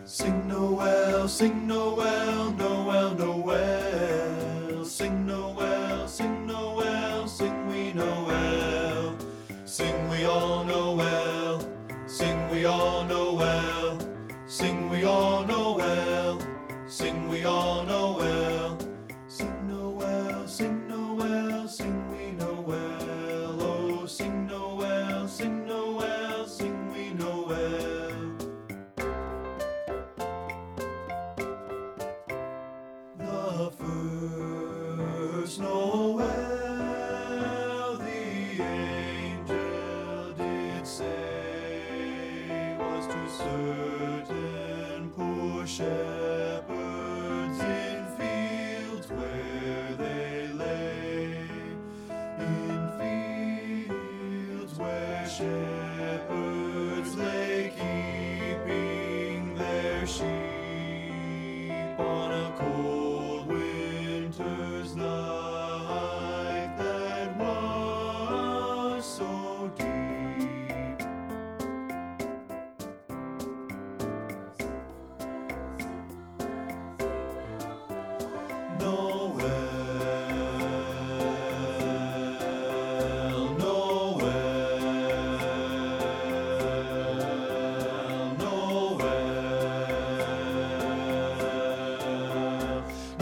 Sing Noel, sing Noel, Noel, Noel. Sing Noel, sing Noel, sing we Noel. Sing we all Noel, sing we all Noel. Sing we all Noel, sing we all Noel. Sing Noel, sing Noel, sing we Noel. Oh, sing Noel, sing Noel, sing we Noel. The first Noel, the angel did say, was to certain poor shepherds in fields where they lay, in fields where shepherds lay keeping their sheep on a cold winter's night that was so deep. Noel, Noel, Noel,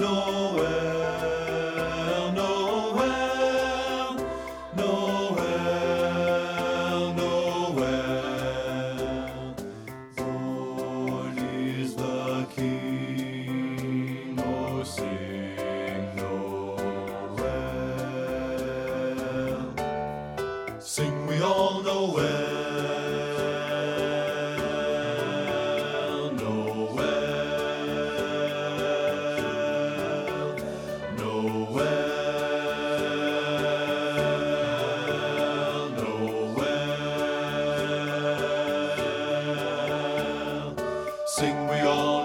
Noel, Noel, Noel. Born is the King, oh sing Noel. Sing we all Noel, Noel, Noel, Noel. Sing we all